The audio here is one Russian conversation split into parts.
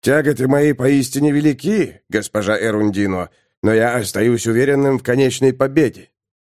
Тяготы мои поистине велики, госпожа Эрундино, но я остаюсь уверенным в конечной победе».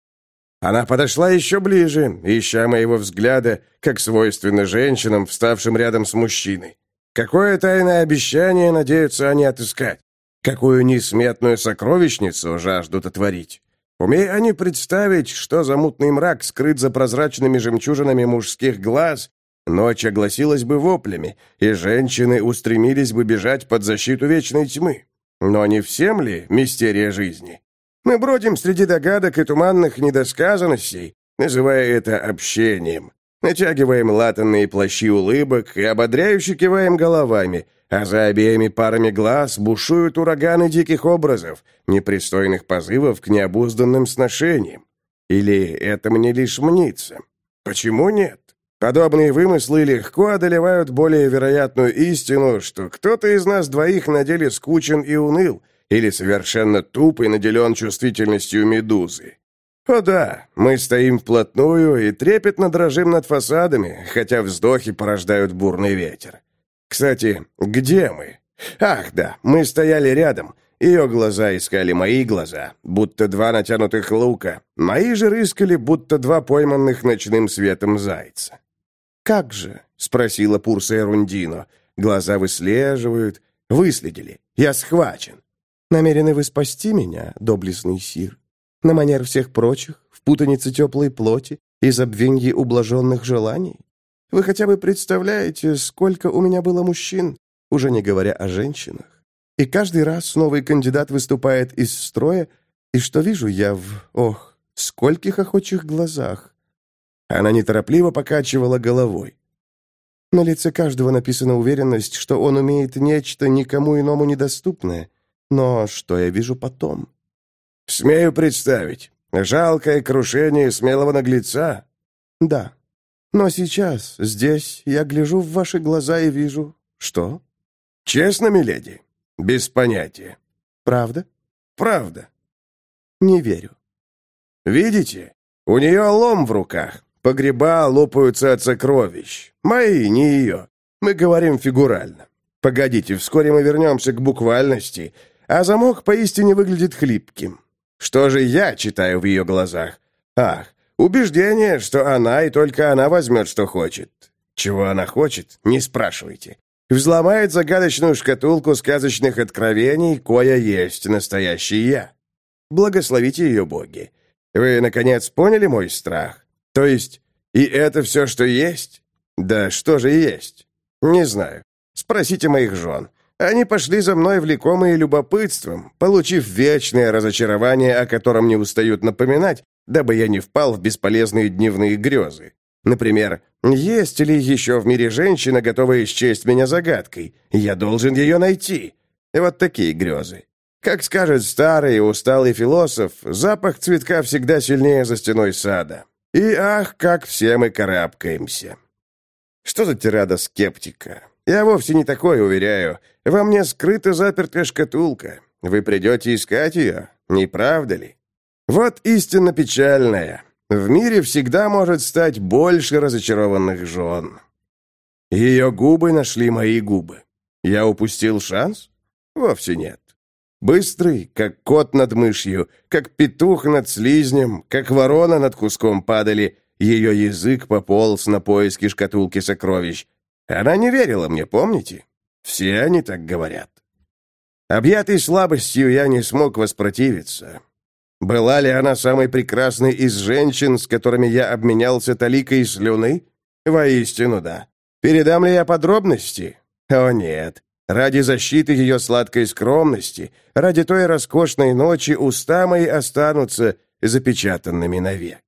Она подошла еще ближе, ища моего взгляда, как свойственно женщинам, вставшим рядом с мужчиной. Какое тайное обещание надеются они отыскать? Какую несметную сокровищницу жаждут отворить? Умея они представить, что за мутный мрак скрыт за прозрачными жемчужинами мужских глаз, ночь огласилась бы воплями, и женщины устремились бы бежать под защиту вечной тьмы. Но не всем ли мистерия жизни? Мы бродим среди догадок и туманных недосказанностей, называя это общением. Натягиваем латанные плащи улыбок и ободряюще киваем головами, а за обеими парами глаз бушуют ураганы диких образов, непристойных позывов к необузданным сношениям. Или это мне лишь мнится? Почему нет? Подобные вымыслы легко одолевают более вероятную истину, что кто-то из нас двоих на деле скучен и уныл, или совершенно туп и наделен чувствительностью медузы. О да, мы стоим вплотную и трепетно дрожим над фасадами, хотя вздохи порождают бурный ветер. Кстати, где мы? Ах, да, мы стояли рядом. Ее глаза искали мои глаза, будто два натянутых лука. Мои же рыскали, будто два пойманных ночным светом зайца. «Как же?» — спросила Пурса Эрундино. Глаза выслеживают. Выследили. Я схвачен. «Намерены вы спасти меня, доблестный сир? На манер всех прочих, в путанице теплой плоти и забвенье ублаженных желаний? Вы хотя бы представляете, сколько у меня было мужчин, уже не говоря о женщинах? И каждый раз новый кандидат выступает из строя, и что вижу я скольких охочих глазах!» Она неторопливо покачивала головой. На лице каждого написана уверенность, что он умеет нечто никому иному недоступное. Но что я вижу потом? Смею представить. Жалкое крушение смелого наглеца? Да. Но сейчас, здесь, я гляжу в ваши глаза и вижу... Что? Честно, миледи? Без понятия. Правда? Правда. Не верю. Видите? У нее лом в руках. Погреба лопаются от сокровищ. Мои, не ее. Мы говорим фигурально. Погодите, вскоре мы вернемся к буквальности, а замок поистине выглядит хлипким. Что же я читаю в ее глазах? Ах, убеждение, что она и только она возьмет, что хочет. Чего она хочет, не спрашивайте. Взломает загадочную шкатулку сказочных откровений, коя есть настоящий я. Благословите ее боги. Вы, наконец, поняли мой страх? То есть, и это все, что есть? Да что же есть? Не знаю. Спросите моих жен. Они пошли за мной влекомые любопытством, получив вечное разочарование, о котором не устают напоминать, дабы я не впал в бесполезные дневные грезы. Например, есть ли еще в мире женщина, готовая счесть меня загадкой? Я должен ее найти. И вот такие грезы. Как скажет старый и усталый философ, запах цветка всегда сильнее за стеной сада. И ах, как все мы карабкаемся. Что за тирада скептика? Я вовсе не такой, уверяю. Во мне скрыта запертая шкатулка. Вы придете искать ее, не правда ли? Вот истинно печальная. В мире всегда может стать больше разочарованных жен. Ее губы нашли мои губы. Я упустил шанс? Вовсе нет. Быстрый, как кот над мышью, как петух над слизнем, как ворона над куском падали, ее язык пополз на поиски шкатулки сокровищ. Она не верила мне, помните? Все они так говорят. Объятый слабостью, я не смог воспротивиться. Была ли она самой прекрасной из женщин, с которыми я обменялся таликой слюны? Воистину, да. Передам ли я подробности? О, нет. Ради защиты ее сладкой скромности, ради той роскошной ночи уста мои останутся запечатанными навек.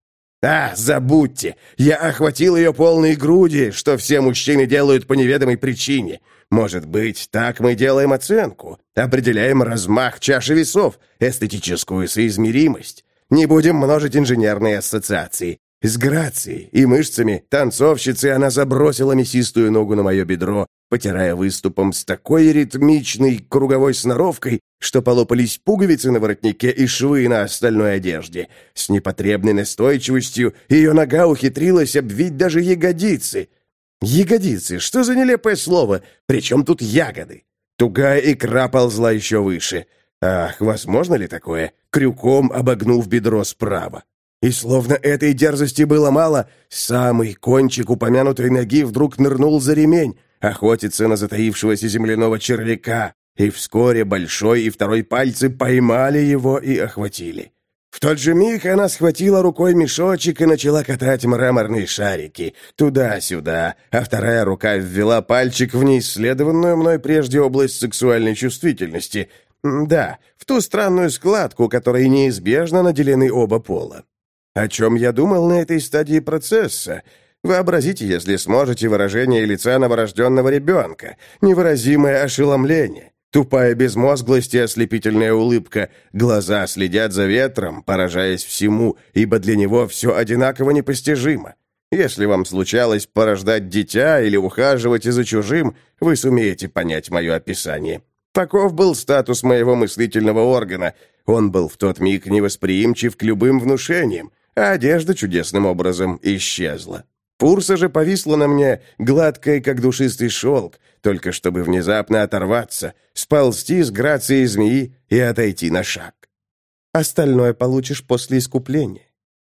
Забудьте! Я охватил ее полные груди, что все мужчины делают по неведомой причине. Может быть, так мы делаем оценку, определяем размах чаши весов, эстетическую соизмеримость. Не будем множить инженерные ассоциации. С грацией и мышцами танцовщицы она забросила мясистую ногу на мое бедро, потирая выступом с такой ритмичной круговой сноровкой, что полопались пуговицы на воротнике и швы на остальной одежде. С непотребной настойчивостью ее нога ухитрилась обвить даже ягодицы. Ягодицы, что за нелепое слово? Причем тут ягоды? Тугая икра ползла еще выше. Ах, возможно ли такое? Крюком обогнув бедро справа. И словно этой дерзости было мало, самый кончик упомянутой ноги вдруг нырнул за ремень, охотиться на затаившегося земляного червяка, и вскоре большой и второй пальцы поймали его и охватили. В тот же миг она схватила рукой мешочек и начала катать мраморные шарики туда-сюда, а вторая рука ввела пальчик в неисследованную мной прежде область сексуальной чувствительности. Да, в ту странную складку, которой неизбежно наделены оба пола. О чем я думал на этой стадии процесса? Вообразите, если сможете, выражение лица новорожденного ребенка, невыразимое ошеломление. Тупая безмозглость и ослепительная улыбка. Глаза следят за ветром, поражаясь всему, ибо для него все одинаково непостижимо. Если вам случалось порождать дитя или ухаживать за чужим, вы сумеете понять мое описание. Таков был статус моего мыслительного органа. Он был в тот миг невосприимчив к любым внушениям, а одежда чудесным образом исчезла. Пурса же повисла на мне, гладкая, как душистый шелк, только чтобы внезапно оторваться, сползти с грацией змеи и отойти на шаг. Остальное получишь после искупления.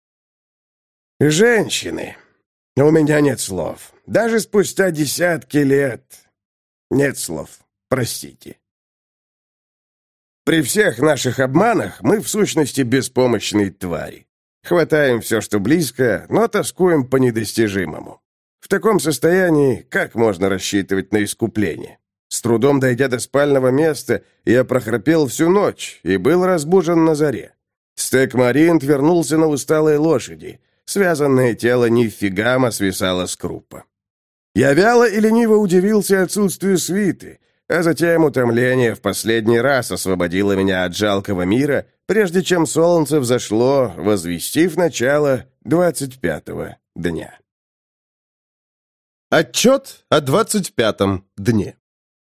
Женщины. У меня нет слов. Даже спустя десятки лет. Нет слов. Простите. При всех наших обманах мы в сущности беспомощные твари. Хватаем все, что близко, но тоскуем по недостижимому. В таком состоянии как можно рассчитывать на искупление? С трудом дойдя до спального места, я прохрапел всю ночь и был разбужен на заре. Стек-Маринт вернулся на усталой лошади. Связанное тело Ниффигама свисало с крупа. Я вяло и лениво удивился отсутствию свиты, а затем утомление в последний раз освободило меня от жалкого мира, прежде чем солнце взошло, возвестив начало 25-го дня. Отчет о 25-м дне.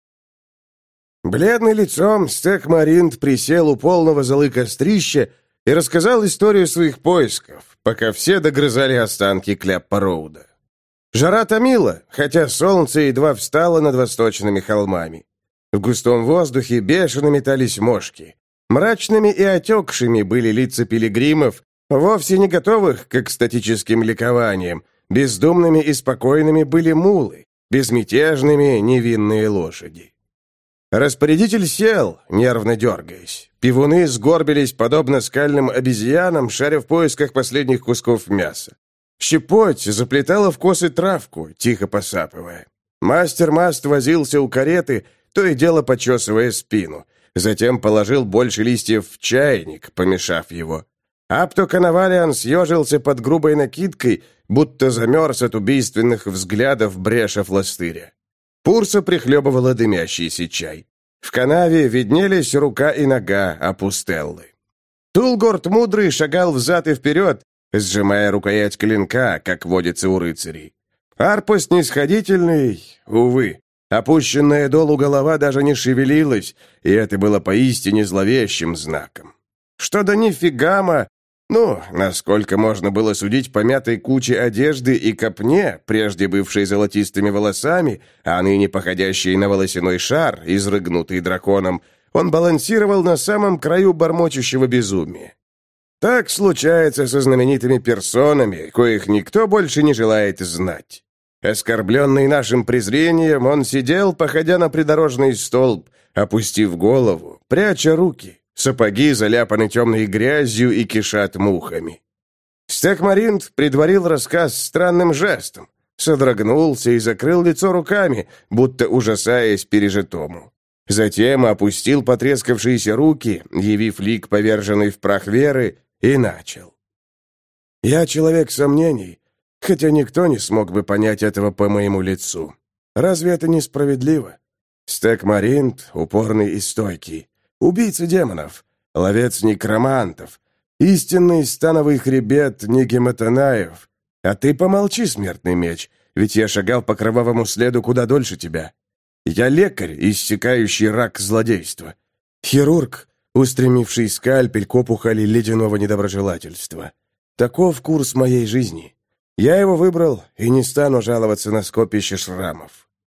Бледный лицом Стек-Маринт присел у полного золы кострища и рассказал историю своих поисков, пока все догрызали останки Кляппа-Роуда. Жара томила, хотя солнце едва встало над восточными холмами. В густом воздухе бешено метались мошки. Мрачными и отекшими были лица пилигримов, вовсе не готовых к экстатическим ликованиям. Бездумными и спокойными были мулы, безмятежными невинные лошади. Распорядитель сел, нервно дергаясь. Пивуны сгорбились, подобно скальным обезьянам, шаря в поисках последних кусков мяса. Щепоть заплетала в косы травку, тихо посапывая. Мастер-маст возился у кареты, то и дело почесывая спину. Затем положил больше листьев в чайник, помешав его. Апто-Коновалиан съежился под грубой накидкой, будто замерз от убийственных взглядов Бреша Фластыря. Пурса прихлебывала дымящийся чай. В канаве виднелись рука и нога Апустеллы. Тулгорд Мудрый шагал взад и вперед, сжимая рукоять клинка, как водится у рыцарей. Арпа Снисходительный, увы, опущенная долу голова даже не шевелилась, и это было поистине зловещим знаком. Что до Ниффигама, насколько можно было судить по мятой куче одежды и копне, прежде бывшей золотистыми волосами, а ныне походящей на волосяной шар, изрыгнутый драконом, он балансировал на самом краю бормочущего безумия. Так случается со знаменитыми персонами, коих никто больше не желает знать. Оскорбленный нашим презрением, он сидел, походя на придорожный столб, опустив голову, пряча руки. Сапоги заляпаны темной грязью и кишат мухами. Стек-Маринт предварил рассказ странным жестом, содрогнулся и закрыл лицо руками, будто ужасаясь пережитому. Затем опустил потрескавшиеся руки, явив лик поверженный в прах веры, и начал. «Я человек сомнений, хотя никто не смог бы понять этого по моему лицу. Разве это несправедливо? Стек-Маринт упорный и стойкий. Убийца демонов, ловец некромантов, истинный становый хребет Нигематанаев. А ты помолчи, смертный меч, ведь я шагал по кровавому следу куда дольше тебя. Я лекарь, иссекающий рак злодейства. Хирург, устремивший скальпель к опухоли ледяного недоброжелательства. Таков курс моей жизни. Я его выбрал и не стану жаловаться на скопище шрамов.